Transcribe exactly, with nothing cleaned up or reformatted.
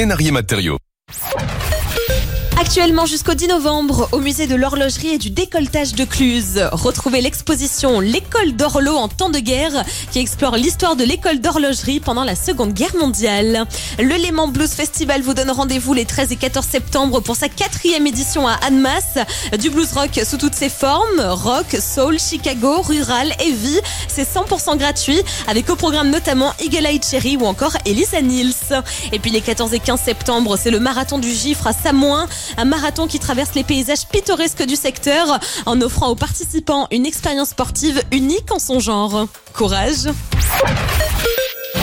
Narier Matériaux. Actuellement jusqu'au dix novembre, au musée de l'horlogerie et du décolletage de Cluse, retrouvez l'exposition L'école d'Orlo en temps de guerre qui explore l'histoire de l'école d'horlogerie pendant la Seconde Guerre mondiale. Le Léman Blues Festival vous donne rendez-vous les treize et quatorze septembre pour sa quatrième édition à Annemasse. Du blues rock sous toutes ses formes, rock, soul, Chicago, rural, heavy. C'est cent pour cent gratuit avec au programme notamment Eagle Eye Cherry ou encore Elisa Nils. Et puis les quatorze et quinze septembre, c'est le marathon du Gifre à Samoin. Un marathon qui traverse les paysages pittoresques du secteur en offrant aux participants une expérience sportive unique en son genre. Courage!